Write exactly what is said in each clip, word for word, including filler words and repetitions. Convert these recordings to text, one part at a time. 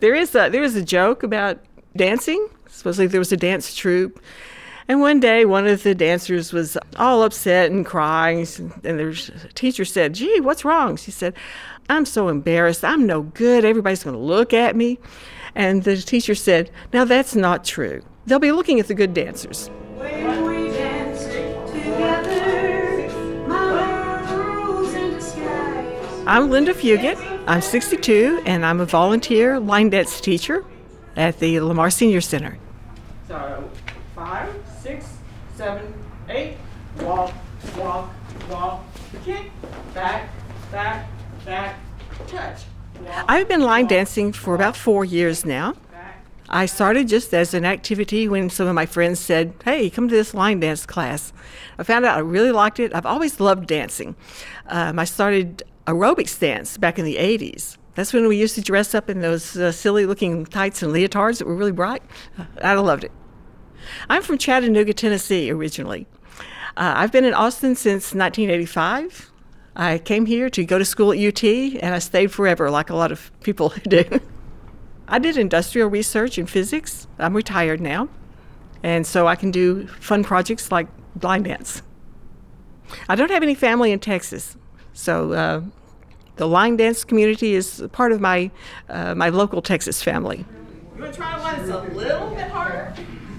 There is a, there is a joke about dancing. Supposedly there was a dance troupe. And one day, one of the dancers was all upset and crying. And the teacher said, "Gee, what's wrong?" She said, "I'm so embarrassed. I'm no good. Everybody's going to look at me." And the teacher said, "Now that's not true. They'll be looking at the good dancers." When we dance together, my world's in disguise. I'm Linda Fugit. I'm sixty-two, and I'm a volunteer line dance teacher at the Lamar Senior Center. So, five, six, seven, eight, walk, walk, walk, kick, back, back, back, touch. Walk, I've been line walk, dancing for about four years now. I started just as an activity when some of my friends said, "Hey, come to this line dance class." I found out I really liked it. I've always loved dancing. Um, I started aerobics dance back in the eighties. That's when we used to dress up in those uh, silly-looking tights and leotards that were really bright. I loved it. I'm from Chattanooga, Tennessee, originally. Uh, I've been in Austin since nineteen eighty-five. I came here to go to school at U T, and I stayed forever, like a lot of people do. I did industrial research in physics. I'm retired now, and so I can do fun projects like line dance. I don't have any family in Texas, so uh, the line dance community is part of my uh, my local Texas family. You want to try one that's a little bit harder?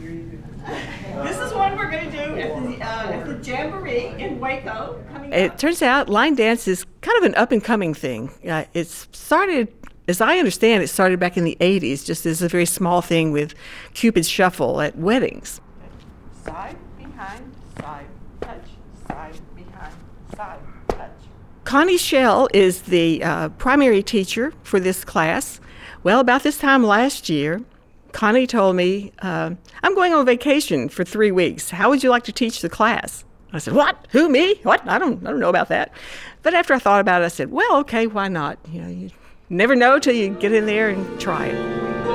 This is one we're going to do at the, uh, at the Jamboree in Waco. It turns out line dance is kind of an up-and-coming thing. Uh, it started, as I understand, it started back in the eighties, just as a very small thing with Cupid's Shuffle at weddings. Side, behind, side, touch, side, behind, side, touch. Connie Shell is the uh, primary teacher for this class. Well, about this time last year, Connie told me, uh, "I'm going on vacation for three weeks. How would you like to teach the class?" I said, "What? Who, me? What? I don't I don't know about that." But after I thought about it, I said, "Well, okay, why not? You know, you never know till you get in there and try it."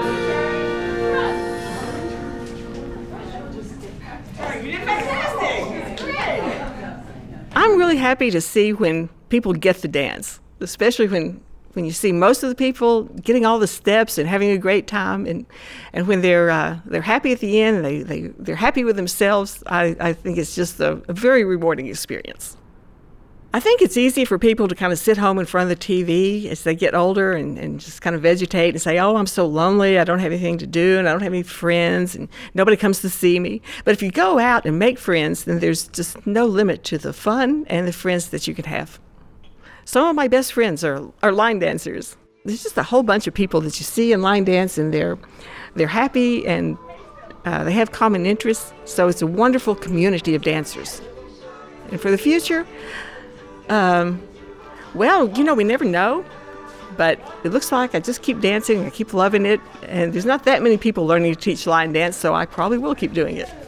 You did fantastic. Great. I'm really happy to see when people get the dance, especially when when you see most of the people getting all the steps and having a great time, and and when they're uh, they're happy at the end, they, they, they're happy with themselves, I, I think it's just a, a very rewarding experience. I think it's easy for people to kind of sit home in front of the T V as they get older and, and just kind of vegetate and say, "Oh, I'm so lonely, I don't have anything to do, and I don't have any friends, and nobody comes to see me." But if you go out and make friends, then there's just no limit to the fun and the friends that you can have. Some of my best friends are, are line dancers. There's just a whole bunch of people that you see in line dance, and they're they're happy, and uh, they have common interests. So it's a wonderful community of dancers. And for the future, um, well, you know, we never know. But it looks like I just keep dancing, I keep loving it, and there's not that many people learning to teach line dance, so I probably will keep doing it.